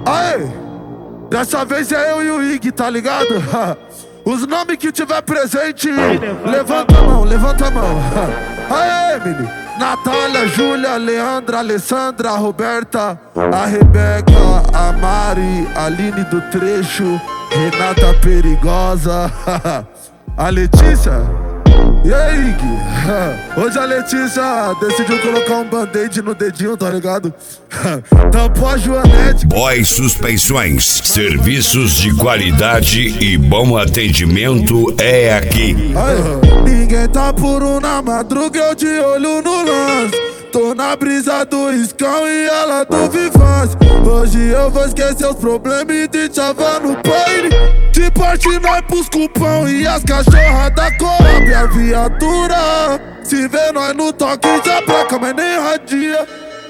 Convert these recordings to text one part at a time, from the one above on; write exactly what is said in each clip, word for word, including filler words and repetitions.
Aê, dessa vez é eu e o Ig, tá ligado? Os nomes que tiver presente, levanta a mão, levanta a mão. Aê, Emily, Natália, Júlia, Leandra, Alessandra, Roberta, a Rebeca, a Mari, a Aline do Trecho, Renata Perigosa, a Letícia. E aí, Gui? Hoje a Letícia decidiu colocar um band-aid no dedinho, tá ligado? Tampou a Joanete. Boy Suspeições, serviços de qualidade e bom atendimento é aqui. Aí, ninguém tá puro na madruga, eu de olho no lance. Tô na brisa do Riscão e ela do Vivaz. Hoje eu vou esquecer os problemas e te chavar no baile. De parte nós pros cupão e as cachorras da Coab. A viatura se vê nós no toque já placa, mas nem radia.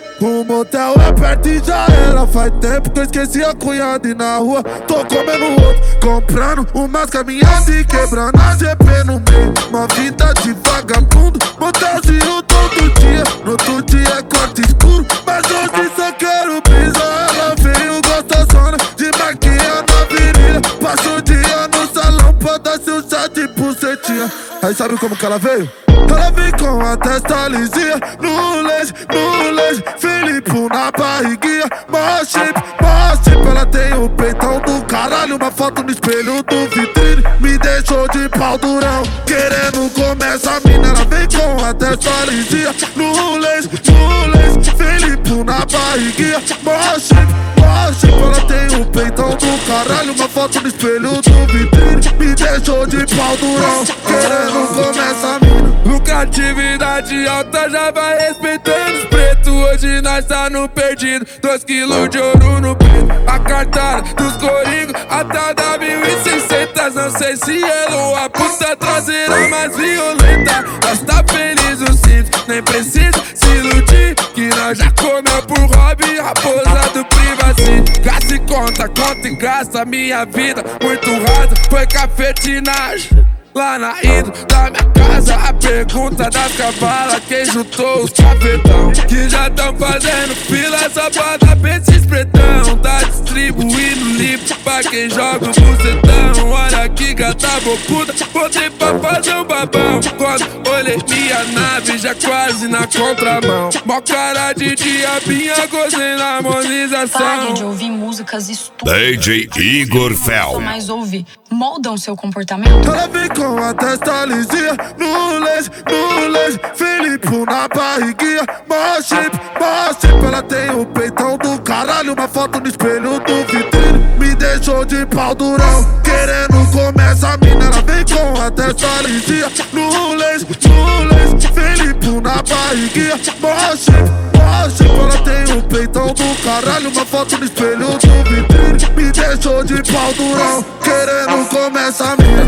O motel é perto e já era. Faz tempo que eu esqueci a cunhada e na rua tô comendo outro, comprando umas caminhadas e quebrando a G P no meio. Uma vida de vagabundo, motelzinho todo dia. No outro dia é corte escuro, mas hoje só quero brisa. Ela veio gostosona de maquinha na virilha. Passou o dia no salão pra dar seu chá de bucetinha. Aí sabe como que ela veio? Ela vem com a testa lisinha, no leite, no leite, Felipe na barriguinha, mó shape, mó shape. Ela tem o peitão do caralho, uma foto no espelho do vitrine. Me deixou de pau durão, querendo comer essa mina. Ela vem com a testa lisinha, no leite, no leite, Felipe na barriguinha, mó shape, mó shape. Ela tem o peitão do caralho, uma foto no espelho do vitrine. Me deixou de pau durão, querendo comer essa mina. Lucratividade alta já vai respeitando os pretos. Hoje nós tá no perdido, dois quilos de ouro no peito. A cartada dos coringos até da mil e seiscentos. Não sei se ela ou a puta traseira mais violenta. Nós tá feliz o simples, nem precisa se iludir, que nós já comeu por hobby, raposa do privacy. Gasta e conta, conta e gasta minha vida muito rasa. Foi cafetinagem lá na ida da minha casa. A pergunta das cavalas, quem juntou os cafetão que já tão fazendo fila só pra dar pra esses pretão. Tá distribuindo limpo pra quem joga o bucetão. Olha que gata bocuda, botei pra fazer um babão. Quando olhei minha nave, já quase na contramão. Mó cara de diabinha, gozei na harmonização. Pare de ouvir músicas estúpidas. D J Igor Fel. Mas ouve, moldam seu comportamento. Ela vem com a testa lisinha, no leite, no leite, Felipe na barriguinha, mó shape, mó shape. Ela tem o peitão do caralho, uma foto no espelho do vitrine. Me deixou de pau durão, querendo comer essa mina. Ela vem com a testa lisinha, no leite, no leite, Felipe na barriguinha, mó shape, mó shape. Ela tem o peitão do caralho, uma foto no espelho do vitrine. Me deixou de pau durão, querendo comer essa mina.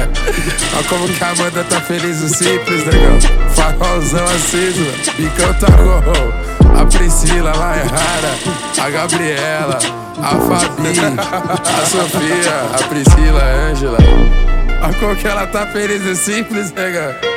Olha como que a Amanda tá feliz, o simples, negão. Farolzão aceso, bicão tá gol. A Priscila lá é rara, a Gabriela, a Fabi, a Sofia, a Priscila, a Ângela. Olha como que ela tá feliz, o simples, negão.